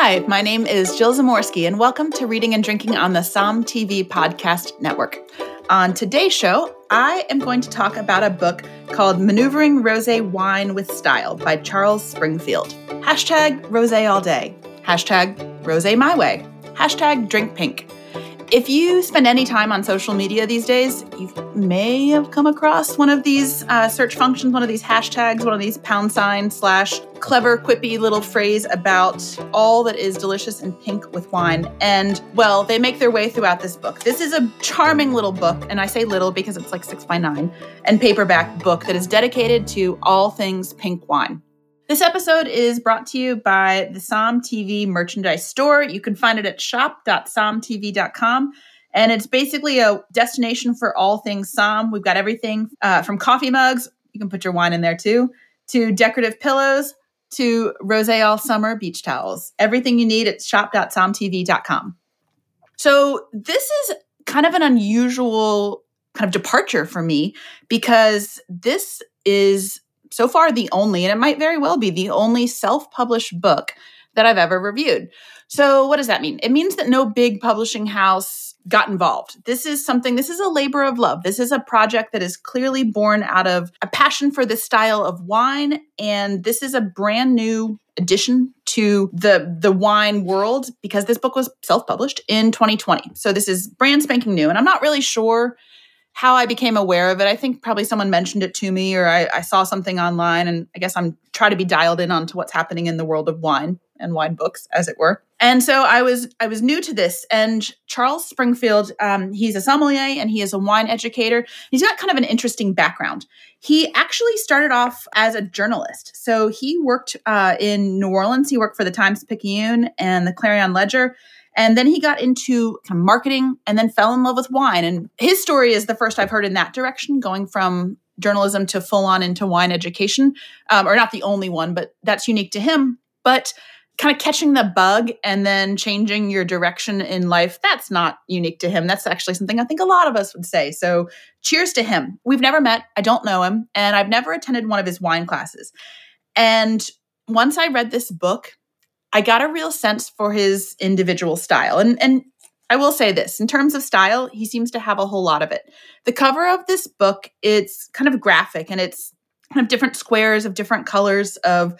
Hi, my name is Jill Zamorsky, and welcome to Reading and Drinking on the Somm TV Podcast Network. On today's show, I am going to talk about a book called Maneuvering Rosé Wine with Style by Charles Springfield. Hashtag Rosé all day. Hashtag Rosé my way. Hashtag drink pink. If you spend any time on social media these days, you may have come across one of these search functions, one of these hashtags, one of these # clever, quippy little phrase about all that is delicious and pink with wine. And, well, they make their way throughout this book. This is a charming little book, and I say little because it's like 6x9, and paperback book that is dedicated to all things pink wine. This episode is brought to you by the Somm TV merchandise store. You can find it at shop.sommtv.com. And it's basically a destination for all things Somm. We've got everything from coffee mugs, you can put your wine in there too, to decorative pillows, to Rosé all summer beach towels. Everything you need at shop.sommtv.com. So this is kind of an unusual kind of departure for me because this is so far the only, and it might very well be the only self-published book that I've ever reviewed. So what does that mean? It means that no big publishing house got involved. This is a labor of love. This is a project that is clearly born out of a passion for this style of wine. And this is a brand new addition to the wine world because this book was self-published in 2020. So this is brand spanking new. And I'm not really sure how I became aware of it. I think probably someone mentioned it to me or I saw something online, and I guess I'm trying to be dialed in onto what's happening in the world of wine and wine books, as it were. And so I was new to this, and Charles Springfield, he's a sommelier and he is a wine educator. He's got kind of an interesting background. He actually started off as a journalist. So he worked in New Orleans. He worked for the Times-Picayune and the Clarion Ledger. And then he got into kind of marketing and then fell in love with wine. And his story is the first I've heard in that direction, going from journalism to full on into wine education, or not the only one, but that's unique to him. But kind of catching the bug and then changing your direction in life, that's not unique to him. That's actually something I think a lot of us would say. So cheers to him. We've never met. I don't know him. And I've never attended one of his wine classes. And once I read this book, I got a real sense for his individual style. And I will say this, in terms of style, he seems to have a whole lot of it. The cover of this book, it's kind of graphic and it's kind of different squares of different colors of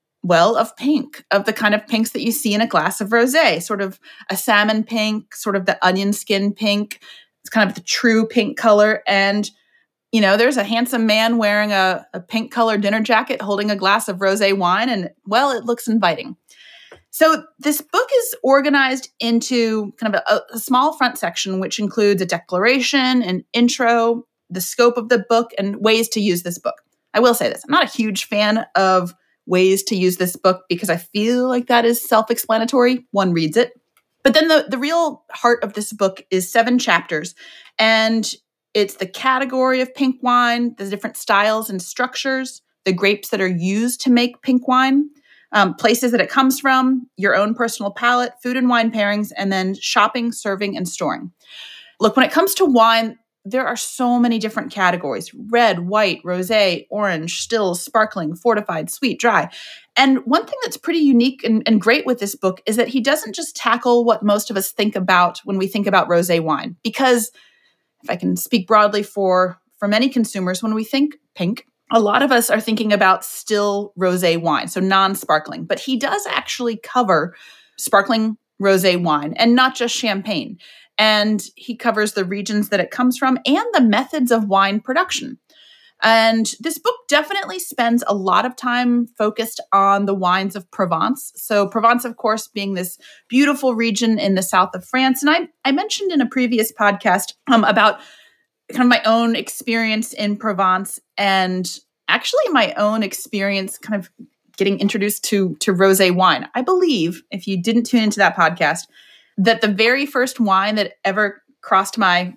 pink, of the kind of pinks that you see in a glass of rosé, sort of a salmon pink, sort of the onion skin pink. It's kind of the true pink color. And, you know, there's a handsome man wearing a pink colored dinner jacket holding a glass of rosé wine. And, well, it looks inviting. So this book is organized into kind of a small front section, which includes a declaration, an intro, the scope of the book, and ways to use this book. I will say this, I'm not a huge fan of ways to use this book because I feel like that is self-explanatory. One reads it. But then the real heart of this book is 7 chapters. And it's the category of pink wine, the different styles and structures, the grapes that are used to make pink wine, places that it comes from, your own personal palate, food and wine pairings, and then shopping, serving, and storing. Look, when it comes to wine, there are so many different categories: red, white, rosé, orange, stills, sparkling, fortified, sweet, dry. And one thing that's pretty unique and great with this book is that he doesn't just tackle what most of us think about when we think about rosé wine. Because if I can speak broadly for many consumers, when we think pink, a lot of us are thinking about still rosé wine, so non-sparkling. But he does actually cover sparkling rosé wine and not just champagne. And he covers the regions that it comes from and the methods of wine production. And this book definitely spends a lot of time focused on the wines of Provence. So Provence, of course, being this beautiful region in the south of France. And I mentioned in a previous podcast about kind of my own experience in Provence and actually my own experience kind of getting introduced to rosé wine. I believe, if you didn't tune into that podcast, that the very first wine that ever crossed my,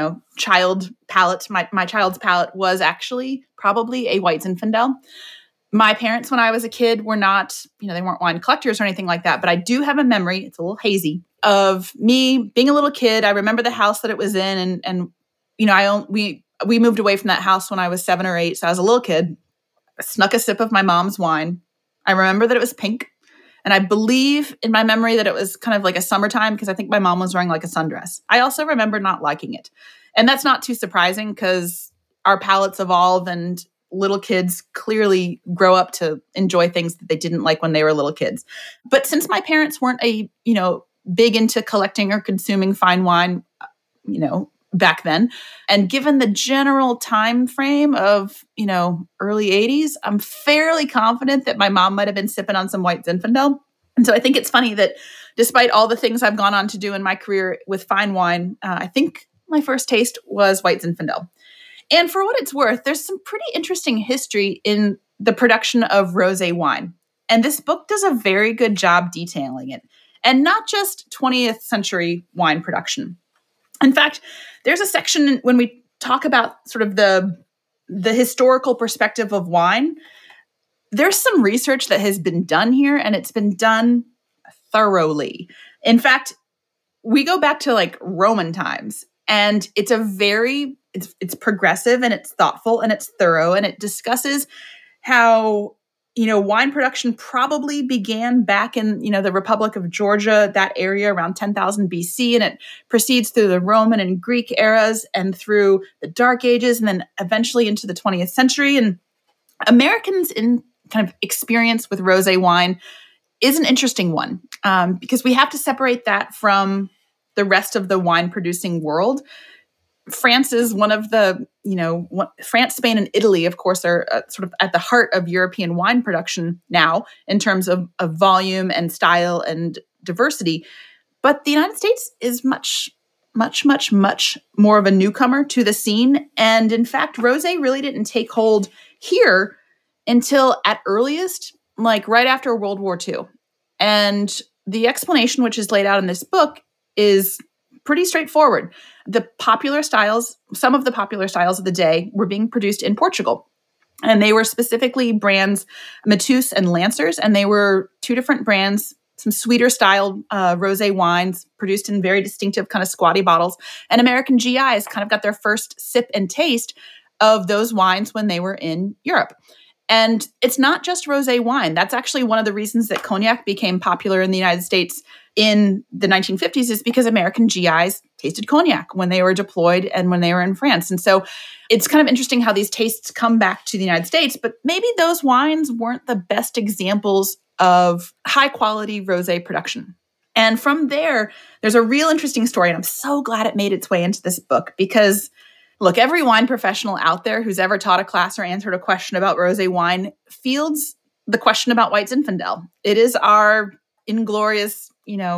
child palate, my child's palate, was actually probably a White Zinfandel. My parents, when I was a kid, were not, they weren't wine collectors or anything like that, but I do have a memory, it's a little hazy, of me being a little kid. I remember the house that it was in, and we moved away from that house when I was 7 or 8, so I was a little kid. I snuck a sip of my mom's wine. I remember that it was pink, And I believe in my memory that it was kind of like a summertime because I think my mom was wearing like a sundress. I also remember not liking it. And that's not too surprising because our palates evolve and little kids clearly grow up to enjoy things that they didn't like when they were little kids. But since my parents weren't big into collecting or consuming fine wine, back then, and given the general time frame of, early 80s, I'm fairly confident that my mom might have been sipping on some White Zinfandel. And so I think it's funny that despite all the things I've gone on to do in my career with fine wine, I think my first taste was White Zinfandel. And for what it's worth, there's some pretty interesting history in the production of rosé wine. And this book does a very good job detailing it. And not just 20th century wine production. In fact, there's a section when we talk about sort of the historical perspective of wine. There's some research that has been done here, and it's been done thoroughly. In fact, we go back to like Roman times, and it's it's progressive and it's thoughtful and it's thorough, and it discusses how wine production probably began back in, the Republic of Georgia, that area around 10,000 BC, and it proceeds through the Roman and Greek eras and through the Dark Ages, and then eventually into the 20th century. And Americans in kind of experience with rosé wine is an interesting one because we have to separate that from the rest of the wine producing world. France is one of the, France, Spain, and Italy, of course, are sort of at the heart of European wine production now in terms of volume and style and diversity. But the United States is much, much, much, much more of a newcomer to the scene. And in fact, rosé really didn't take hold here until at earliest, like right after World War II. And the explanation, which is laid out in this book, is pretty straightforward. Some of the popular styles of the day were being produced in Portugal. And they were specifically brands Mateus and Lancers. And they were two different brands, some sweeter styled rosé wines produced in very distinctive kind of squatty bottles. And American GIs kind of got their first sip and taste of those wines when they were in Europe. And it's not just rosé wine. That's actually one of the reasons that cognac became popular in the United States in the 1950s is because American GIs tasted cognac when they were deployed and when they were in France. And so it's kind of interesting how these tastes come back to the United States, but maybe those wines weren't the best examples of high quality rosé production. And from there's a real interesting story, and I'm so glad it made its way into this book because look, every wine professional out there who's ever taught a class or answered a question about rosé wine fields the question about White Zinfandel. It is our inglorious,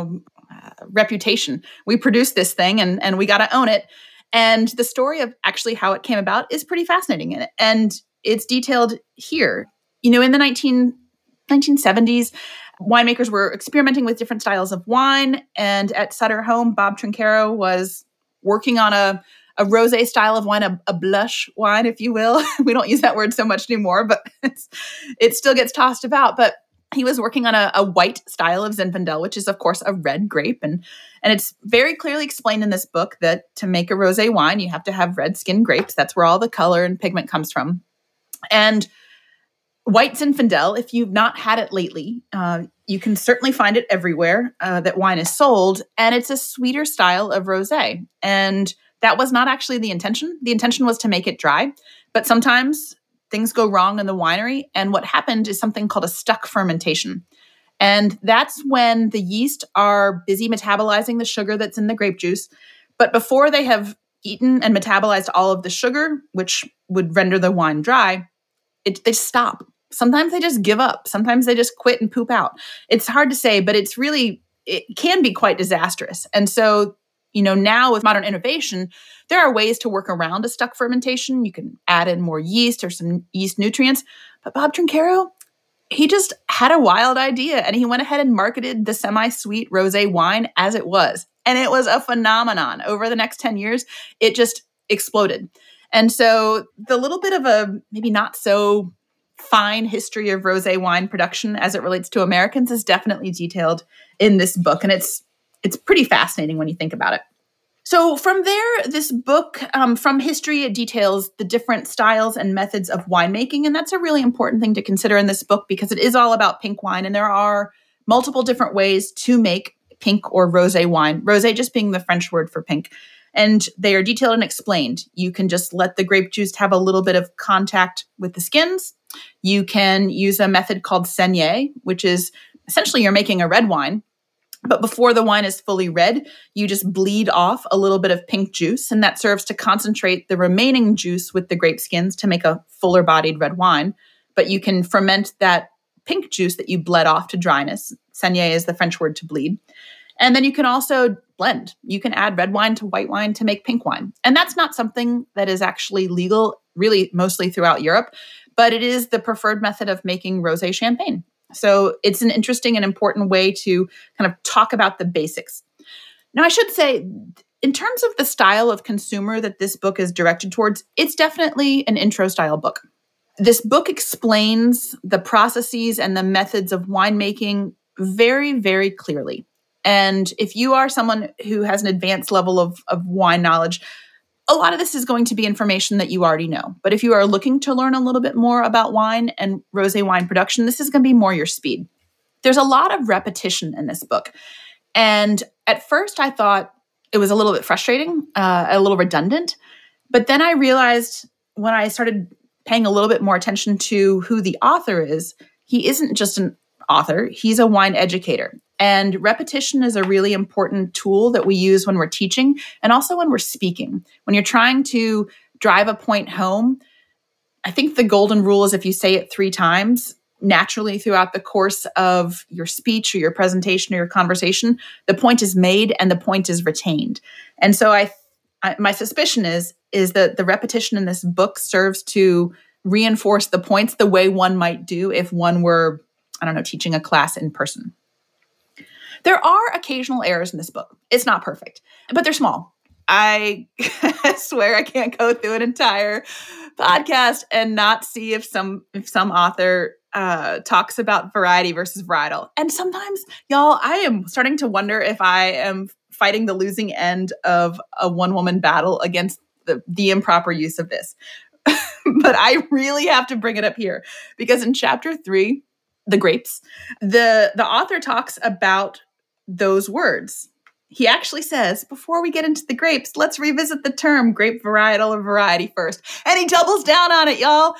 reputation. We produce this thing and we got to own it. And the story of actually how it came about is pretty fascinating. And it's detailed here. In the 1970s, winemakers were experimenting with different styles of wine. And at Sutter Home, Bob Trinchero was working on a rosé style of wine, a blush wine, if you will. We don't use that word so much anymore, but it still gets tossed about. But he was working on a white style of Zinfandel, which is, of course, a red grape. And it's very clearly explained in this book that to make a rosé wine, you have to have red skin grapes. That's where all the color and pigment comes from. And White Zinfandel, if you've not had it lately, you can certainly find it everywhere that wine is sold. And it's a sweeter style of rosé. And that was not actually the intention. The intention was to make it dry. But sometimes things go wrong in the winery. And what happened is something called a stuck fermentation. And that's when the yeast are busy metabolizing the sugar that's in the grape juice. But before they have eaten and metabolized all of the sugar, which would render the wine dry, they stop. Sometimes they just give up. Sometimes they just quit and poop out. It's hard to say, but it can be quite disastrous. And so, now with modern innovation, there are ways to work around a stuck fermentation. You can add in more yeast or some yeast nutrients. But Bob Trinchero, he just had a wild idea and he went ahead and marketed the semi-sweet rosé wine as it was. And it was a phenomenon. Over the next 10 years, it just exploded. And so the little bit of a maybe not so fine history of rosé wine production as it relates to Americans is definitely detailed in this book. And it's pretty fascinating when you think about it. So from there, this book, from history, it details the different styles and methods of winemaking. And that's a really important thing to consider in this book because it is all about pink wine. And there are multiple different ways to make pink or rosé wine, rosé just being the French word for pink. And they are detailed and explained. You can just let the grape juice have a little bit of contact with the skins. You can use a method called saignée, which is essentially you're making a red wine. But before the wine is fully red, you just bleed off a little bit of pink juice, and that serves to concentrate the remaining juice with the grape skins to make a fuller bodied red wine. But you can ferment that pink juice that you bled off to dryness. Saignée is the French word to bleed. And then you can also blend. You can add red wine to white wine to make pink wine. And that's not something that is actually legal, really mostly throughout Europe, but it is the preferred method of making rosé champagne. So it's an interesting and important way to kind of talk about the basics. Now, I should say, in terms of the style of consumer that this book is directed towards, it's definitely an intro style book. This book explains the processes and the methods of winemaking very, very clearly. And if you are someone who has an advanced level of wine knowledge, a lot of this is going to be information that you already know. But if you are looking to learn a little bit more about wine and rosé wine production, this is going to be more your speed. There's a lot of repetition in this book. And at first I thought it was a little bit frustrating, a little redundant. But then I realized when I started paying a little bit more attention to who the author is, he isn't just an author, he's a wine educator. And repetition is a really important tool that we use when we're teaching and also when we're speaking. When you're trying to drive a point home, I think the golden rule is if you say it 3 times, naturally throughout the course of your speech or your presentation or your conversation, the point is made and the point is retained. And so my suspicion is that the repetition in this book serves to reinforce the points the way one might do if one were, teaching a class in person. There are occasional errors in this book. It's not perfect, but they're small. I swear I can't go through an entire podcast and not see if some author talks about variety versus varietal. And sometimes, y'all, I am starting to wonder if I am fighting the losing end of a one-woman battle against the improper use of this. But I really have to bring it up here because in chapter 3, the grapes, the author talks about those words. He actually says, before we get into the grapes, let's revisit the term grape varietal or variety first. And he doubles down on it, y'all.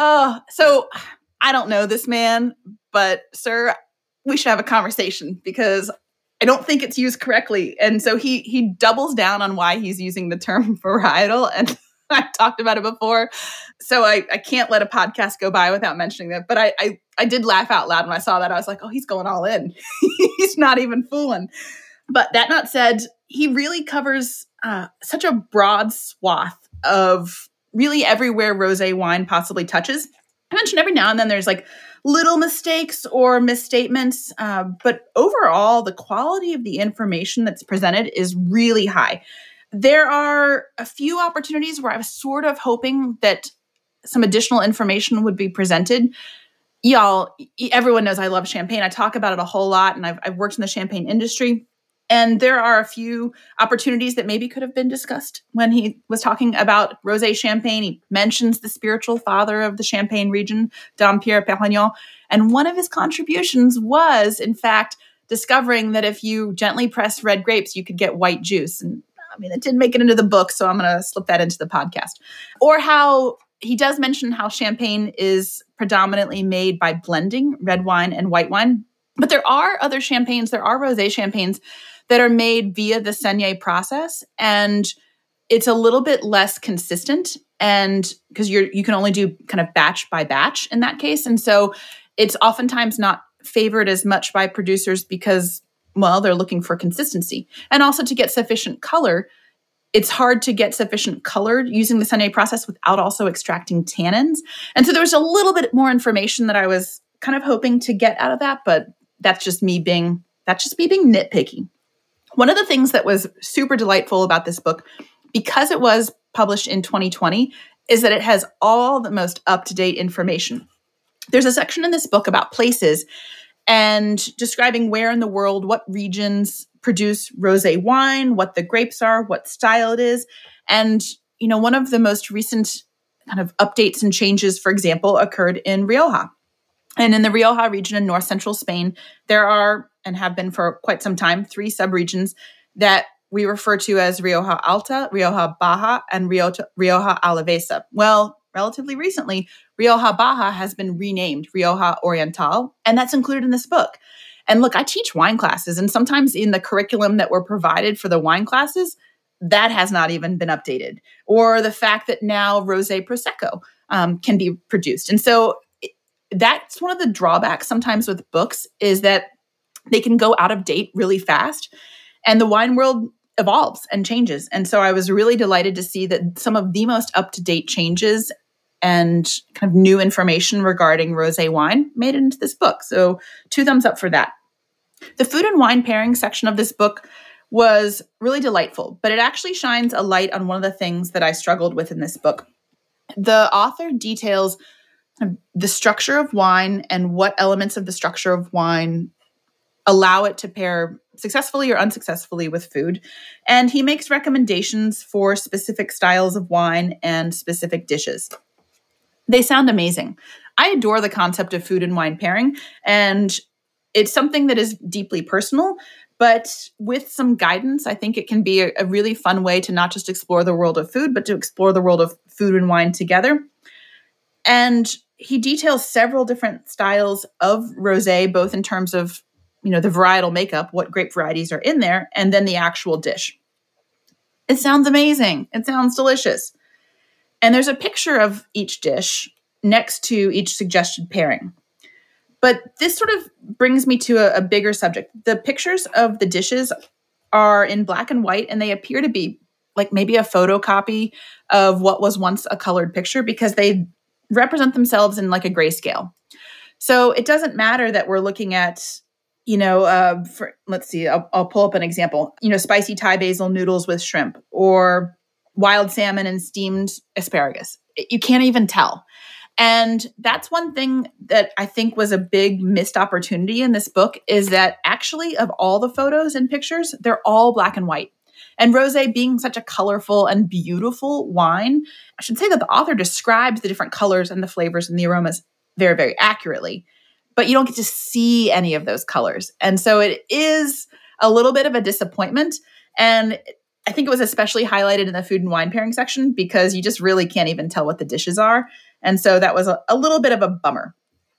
So I don't know this man, but sir, we should have a conversation because I don't think it's used correctly. And so he doubles down on why he's using the term varietal. And I've talked about it before. So I can't let a podcast go by without mentioning that. But I did laugh out loud when I saw that. I was like, oh, he's going all in. He's not even fooling. But that not said, he really covers such a broad swath of really everywhere rosé wine possibly touches. I mentioned every now and then there's like little mistakes or misstatements, but overall, the quality of the information that's presented is really high. There are a few opportunities where I was sort of hoping that some additional information would be presented. Y'all, everyone knows I love champagne. I talk about it a whole lot, and I've worked in the champagne industry. And there are a few opportunities that maybe could have been discussed when he was talking about rosé champagne. He mentions the spiritual father of the Champagne region, Dom Pierre Perignon. And one of his contributions was, in fact, discovering that if you gently press red grapes, you could get white juice. And it didn't make it into the book, so I'm going to slip that into the podcast. Or how he does mention how champagne is predominantly made by blending red wine and white wine. But there are other champagnes, there are rosé champagnes that are made via the saignée process, and it's a little bit less consistent, and because you can only do kind of batch by batch in that case, and so it's oftentimes not favored as much by producers because, well, they're looking for consistency, and also to get sufficient color. It's hard to get sufficient color using the saignée process without also extracting tannins, and so there was a little bit more information that I was kind of hoping to get out of that, but that's just me being nitpicky. One of the things that was super delightful about this book, because it was published in 2020, is that it has all the most up-to-date information. There's a section in this book about places and describing where in the world, what regions produce rosé wine, what the grapes are, what style it is. And, one of the most recent kind of updates and changes, for example, occurred in Rioja. And in the Rioja region in north central Spain, there are, and have been for quite some time, 3 subregions that we refer to as Rioja Alta, Rioja Baja, and Rioja Alavesa. Well, relatively recently, Rioja Baja has been renamed Rioja Oriental, and that's included in this book. And look, I teach wine classes, and sometimes in the curriculum that were provided for the wine classes, that has not even been updated. Or the fact that now Rosé Prosecco can be produced. And so that's one of the drawbacks sometimes with books, is that they can go out of date really fast, and the wine world evolves and changes. And so I was really delighted to see that some of the most up-to-date changes and kind of new information regarding rosé wine made it into this book. So 2 thumbs up for that. The food and wine pairing section of this book was really delightful, but it actually shines a light on one of the things that I struggled with in this book. The author details the structure of wine and what elements of the structure of wine allow it to pair successfully or unsuccessfully with food. And he makes recommendations for specific styles of wine and specific dishes. They sound amazing. I adore the concept of food and wine pairing, and it's something that is deeply personal, but with some guidance, I think it can be a really fun way to not just explore the world of food, but to explore the world of food and wine together. And he details several different styles of rosé, both in terms of, the varietal makeup, what grape varieties are in there, and then the actual dish. It sounds amazing. It sounds delicious. And there's a picture of each dish next to each suggested pairing. But this sort of brings me to a bigger subject. The pictures of the dishes are in black and white, and they appear to be like maybe a photocopy of what was once a colored picture, because they represent themselves in like a grayscale. So it doesn't matter that we're looking at, let's see, I'll pull up an example, spicy Thai basil noodles with shrimp, or wild salmon and steamed asparagus. You can't even tell. And that's one thing that I think was a big missed opportunity in this book, is that actually of all the photos and pictures, they're all black and white. And rosé being such a colorful and beautiful wine, I should say that the author describes the different colors and the flavors and the aromas very, very accurately, but you don't get to see any of those colors. And so it is a little bit of a disappointment. And I think it was especially highlighted in the food and wine pairing section, because you just really can't even tell what the dishes are. And so that was a little bit of a bummer.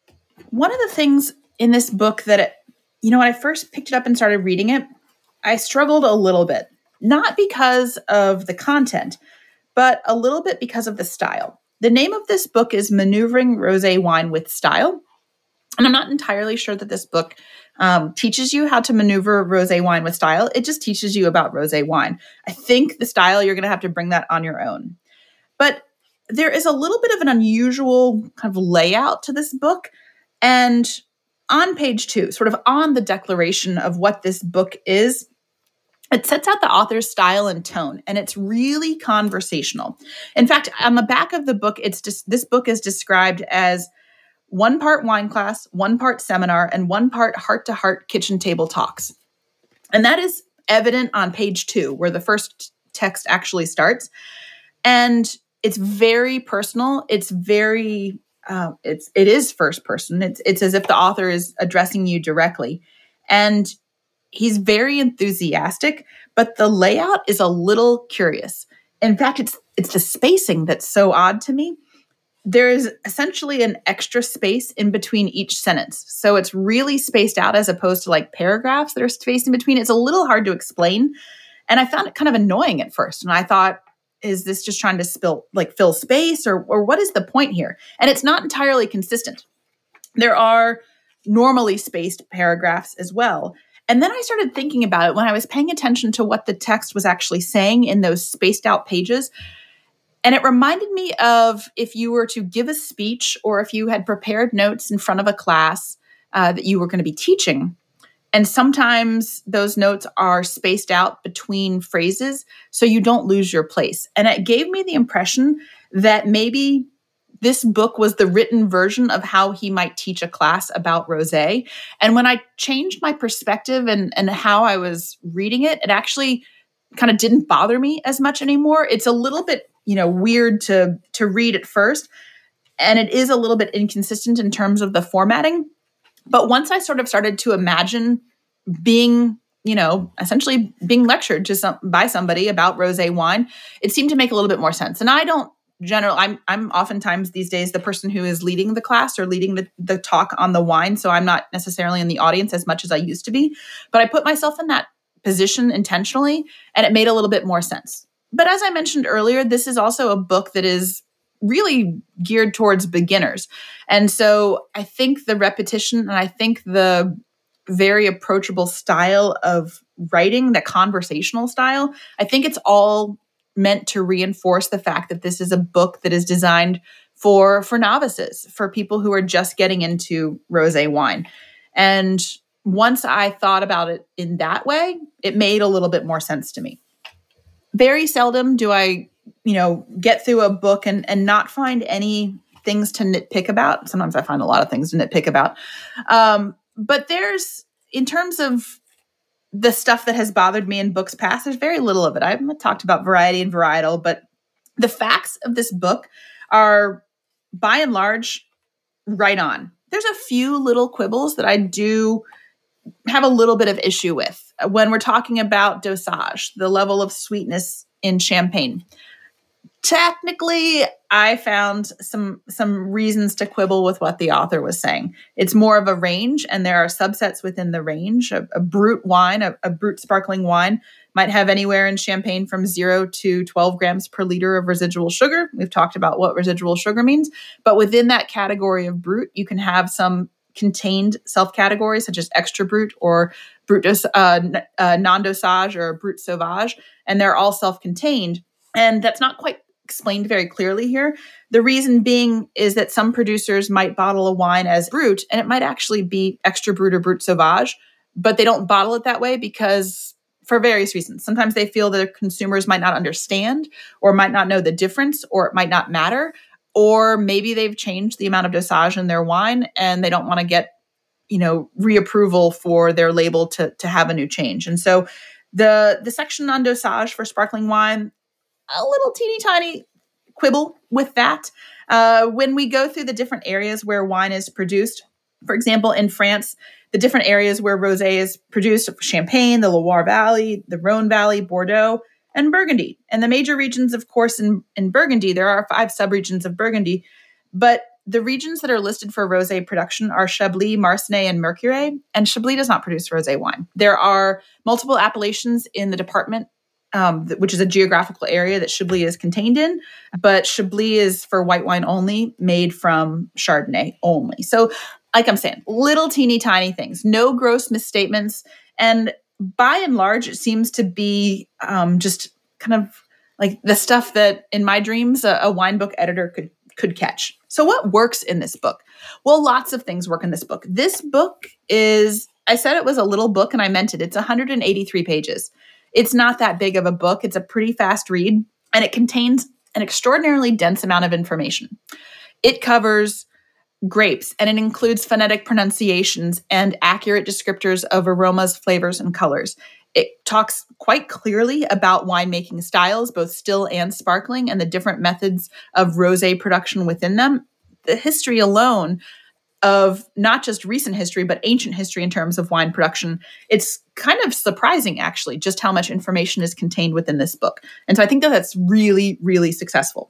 One of the things in this book that, when I first picked it up and started reading it, I struggled a little bit, not because of the content, but a little bit because of the style. The name of this book is Maneuvering Rosé Wine with Style. And I'm not entirely sure that this book teaches you how to maneuver rosé wine with style. It just teaches you about rosé wine. I think the style, you're going to have to bring that on your own. But there is a little bit of an unusual kind of layout to this book. And on page 2, sort of on the declaration of what this book is, it sets out the author's style and tone, and it's really conversational. In fact, on the back of the book, this book is described as 1 part wine class, 1 part seminar, and 1 part heart-to-heart kitchen table talks. And that is evident on page 2, where the first text actually starts. And it's very personal. It's very, it is first person. It's as if the author is addressing you directly. And he's very enthusiastic, but the layout is a little curious. In fact, it's the spacing that's so odd to me. There is essentially an extra space in between each sentence. So it's really spaced out, as opposed to like paragraphs that are spaced in between. It's a little hard to explain. And I found it kind of annoying at first. And I thought, is this just trying to fill space, or what is the point here? And it's not entirely consistent. There are normally spaced paragraphs as well. And then I started thinking about it when I was paying attention to what the text was actually saying in those spaced out pages. And it reminded me of if you were to give a speech, or if you had prepared notes in front of a class that you were going to be teaching. And sometimes those notes are spaced out between phrases so you don't lose your place. And it gave me the impression that maybe this book was the written version of how he might teach a class about rosé. And when I changed my perspective and how I was reading it, it actually kind of didn't bother me as much anymore. It's a little bit, weird to read at first. And it is a little bit inconsistent in terms of the formatting. But once I sort of started to imagine being, essentially being lectured by somebody about rosé wine, it seemed to make a little bit more sense. And I don't I'm oftentimes these days the person who is leading the class or leading the talk on the wine. So I'm not necessarily in the audience as much as I used to be, but I put myself in that position intentionally, and it made a little bit more sense. But as I mentioned earlier, this is also a book that is really geared towards beginners. And so I think the repetition and I think the very approachable style of writing, the conversational style, I think it's all meant to reinforce the fact that this is a book that is designed for novices, for people who are just getting into rosé wine. And once I thought about it in that way, it made a little bit more sense to me. Very seldom do I, get through a book and not find any things to nitpick about. Sometimes I find a lot of things to nitpick about. But in terms of the stuff that has bothered me in books past, there's very little of it. I've talked about variety and varietal, but the facts of this book are, by and large, right on. There's a few little quibbles that I do have a little bit of issue with when we're talking about dosage, the level of sweetness in champagne. Technically, I found some reasons to quibble with what the author was saying. It's more of a range, and there are subsets within the range. A brut wine, a brut sparkling wine, might have anywhere in champagne from 0 to 12 grams per liter of residual sugar. We've talked about what residual sugar means. But within that category of brut, you can have some contained self-categories, such as extra brut or brut non-dosage or brut sauvage, and they're all self-contained. And that's not quite explained very clearly here. The reason being is that some producers might bottle a wine as brut, and it might actually be extra brut or brut sauvage, but they don't bottle it that way because for various reasons. Sometimes they feel that consumers might not understand or might not know the difference, or it might not matter, or maybe they've changed the amount of dosage in their wine and they don't want to get, reapproval for their label to have a new change. And so the section on dosage for sparkling wine, a little teeny tiny quibble with that. When we go through the different areas where wine is produced, for example, in France, the different areas where rosé is produced, Champagne, the Loire Valley, the Rhone Valley, Bordeaux, and Burgundy. And the major regions, of course, in Burgundy, there are 5 subregions of Burgundy, but the regions that are listed for rosé production are Chablis, Marsanne, and Mercurey, and Chablis does not produce rosé wine. There are multiple appellations in the department, which is a geographical area that Chablis is contained in, but Chablis is for white wine only, made from Chardonnay only. So, like I'm saying, little teeny tiny things, no gross misstatements, and by and large, it seems to be just kind of like the stuff that in my dreams a wine book editor could catch. So what works in this book? Well, lots of things work in this book. This book is, I said it was a little book and I meant it. It's 183 pages. It's not that big of a book. It's a pretty fast read, and it contains an extraordinarily dense amount of information. It covers grapes, and it includes phonetic pronunciations and accurate descriptors of aromas, flavors, and colors. It talks quite clearly about winemaking styles, both still and sparkling, and the different methods of rosé production within them. The history alone of not just recent history, but ancient history in terms of wine production, it's kind of surprising, actually, just how much information is contained within this book. And so I think that that's really, really successful.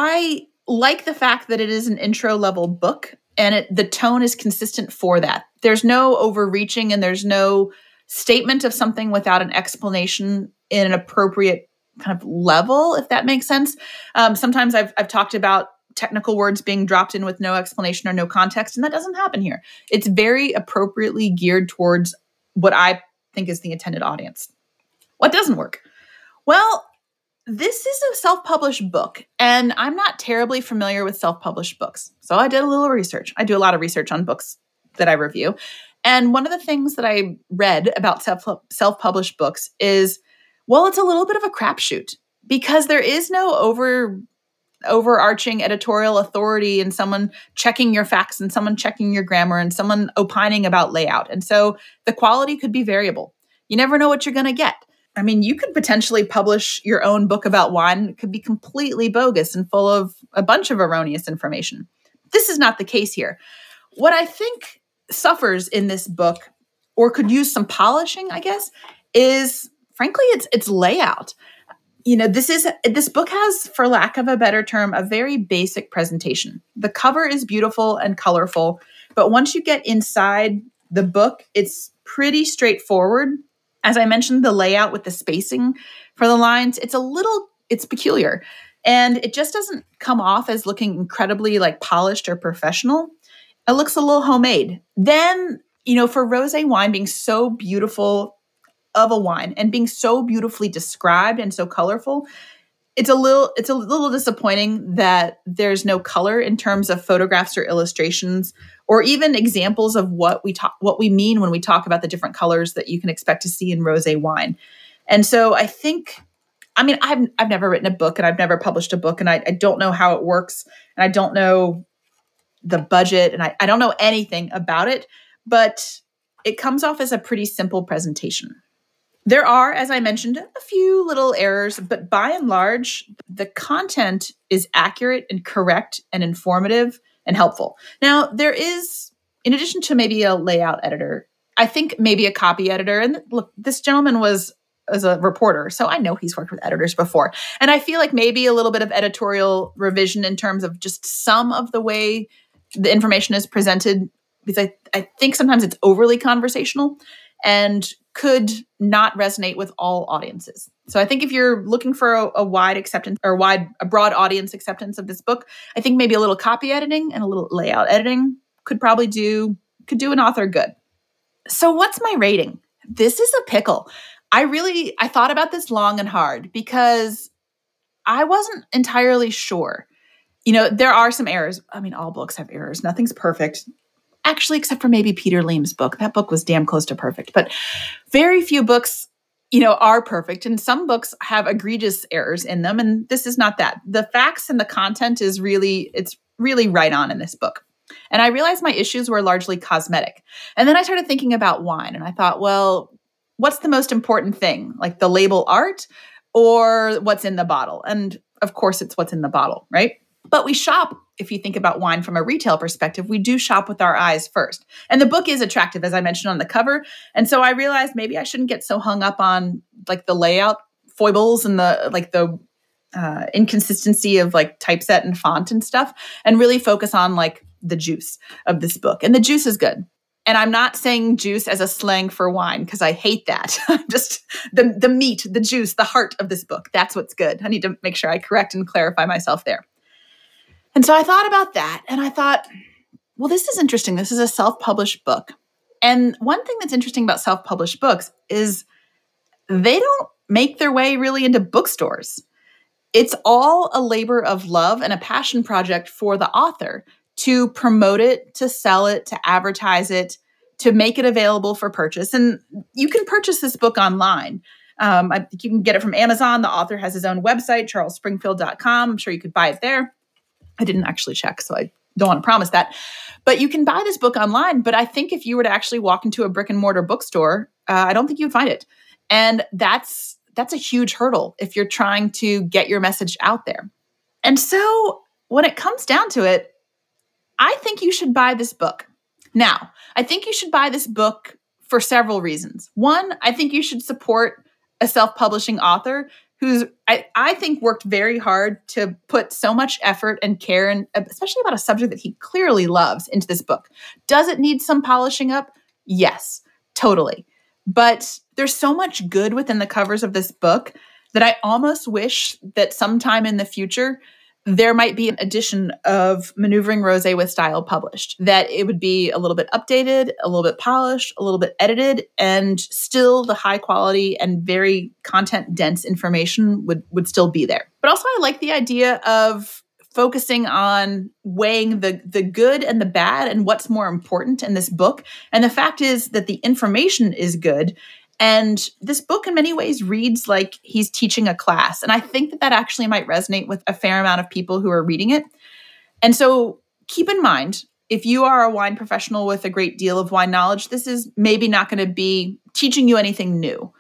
I like the fact that it is an intro-level book, and the tone is consistent for that. There's no overreaching, and there's no statement of something without an explanation in an appropriate kind of level, if that makes sense. Sometimes I've talked about technical words being dropped in with no explanation or no context, and that doesn't happen here. It's very appropriately geared towards what I think is the intended audience. What doesn't work? Well, this is a self-published book, and I'm not terribly familiar with self-published books. So I did a little research. I do a lot of research on books that I review. And one of the things that I read about self-published books is, well, it's a little bit of a crapshoot because there is no overarching editorial authority and someone checking your facts and someone checking your grammar and someone opining about layout. And so the quality could be variable. You never know what you're going to get. I mean, you could potentially publish your own book about wine. It could be completely bogus and full of a bunch of erroneous information. This is not the case here. What I think suffers in this book, or could use some polishing, I guess, is frankly its layout. This book has, for lack of a better term, a very basic presentation. The cover is beautiful and colorful, but once you get inside the book, it's pretty straightforward. As I mentioned, the layout with the spacing for the lines, it's peculiar. And it just doesn't come off as looking incredibly like polished or professional. It looks a little homemade. Then, for rosé wine being so beautiful of a wine and being so beautifully described and so colorful, it's a little disappointing that there's no color in terms of photographs or illustrations or even examples of what we mean when we talk about the different colors that you can expect to see in rosé wine. And so I think, I've never written a book and I've never published a book, and I don't know how it works, and I don't know the budget, and I don't know anything about it, but it comes off as a pretty simple presentation. There are, as I mentioned, a few little errors, but by and large, the content is accurate and correct and informative and helpful. Now, there is, in addition to maybe a layout editor, I think maybe a copy editor. And look, this gentleman was a reporter, so I know he's worked with editors before. And I feel like maybe a little bit of editorial revision in terms of just some of the way the information is presented, because I think sometimes it's overly conversational and could not resonate with all audiences. So I think if you're looking for a wide acceptance or a broad audience acceptance of this book, I think maybe a little copy editing and a little layout editing could do an author good. So what's my rating? This is a pickle. I thought about this long and hard because I wasn't entirely sure. There are some errors. All books have errors. Nothing's perfect. Actually, except for maybe Peter Leem's book. That book was damn close to perfect. But very few books, are perfect. And some books have egregious errors in them. And this is not that. The facts and the content it's really right on in this book. And I realized my issues were largely cosmetic. And then I started thinking about wine. And I thought, well, what's the most important thing? Like the label art or what's in the bottle? And of course, it's what's in the bottle, right? But we shop, if you think about wine from a retail perspective, we do shop with our eyes first. And the book is attractive, as I mentioned on the cover. And so I realized maybe I shouldn't get so hung up on like the layout foibles and the inconsistency of like typeset and font and stuff, and really focus on like the juice of this book. And the juice is good. And I'm not saying juice as a slang for wine because I hate that. Just the meat, the juice, the heart of this book. That's what's good. I need to make sure I correct and clarify myself there. And so I thought about that and I thought, well, this is interesting. This is a self-published book. And one thing that's interesting about self-published books is they don't make their way really into bookstores. It's all a labor of love and a passion project for the author to promote it, to sell it, to advertise it, to make it available for purchase. And you can purchase this book online. I think you can get it from Amazon. The author has his own website, charlesspringfield.com. I'm sure you could buy it there. I didn't actually check, so I don't want to promise that. But you can buy this book online. But I think if you were to actually walk into a brick and mortar bookstore, I don't think you'd find it. And that's a huge hurdle if you're trying to get your message out there. And so when it comes down to it, I think you should buy this book. Now, I think you should buy this book for several reasons. One, I think you should support a self-publishing author who's, I think, worked very hard to put so much effort and care, and especially about a subject that he clearly loves, into this book. Does it need some polishing up? Yes, totally. But there's so much good within the covers of this book that I almost wish that sometime in the future, there might be an edition of Maneuvering Rosé with Style published, that it would be a little bit updated, a little bit polished, a little bit edited, and still the high quality and very content dense information would still be there. But also I like the idea of focusing on weighing the good and the bad and what's more important in this book. And the fact is that the information is good. And this book in many ways reads like he's teaching a class. And I think that actually might resonate with a fair amount of people who are reading it. And so keep in mind, if you are a wine professional with a great deal of wine knowledge, this is maybe not going to be teaching you anything new.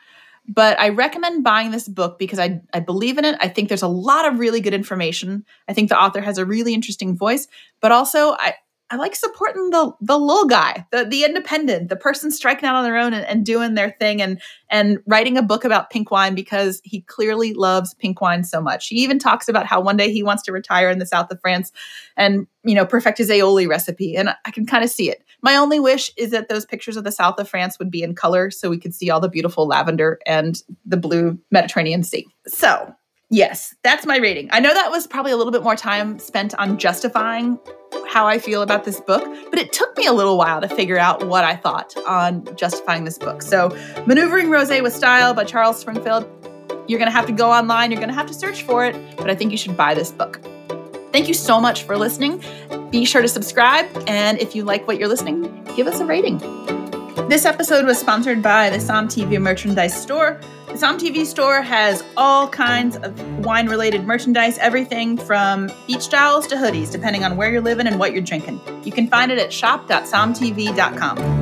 But I recommend buying this book because I believe in it. I think there's a lot of really good information. I think the author has a really interesting voice, but also I like supporting the little guy, the independent, the person striking out on their own and doing their thing and writing a book about pink wine because he clearly loves pink wine so much. He even talks about how one day he wants to retire in the south of France and, perfect his aioli recipe. And I can kind of see it. My only wish is that those pictures of the south of France would be in color so we could see all the beautiful lavender and the blue Mediterranean Sea. So, yes, that's my rating. I know that was probably a little bit more time spent on justifying how I feel about this book, but it took me a little while to figure out what I thought on justifying this book. So, Maneuvering Rosé with Style by Charles Springfield. You're going to have to go online. You're going to have to search for it, but I think you should buy this book. Thank you so much for listening. Be sure to subscribe, and if you like what you're listening, give us a rating. This episode was sponsored by the Somm TV merchandise store. The Somm TV store has all kinds of wine-related merchandise, everything from beach towels to hoodies, depending on where you're living and what you're drinking. You can find it at shop.sommtv.com.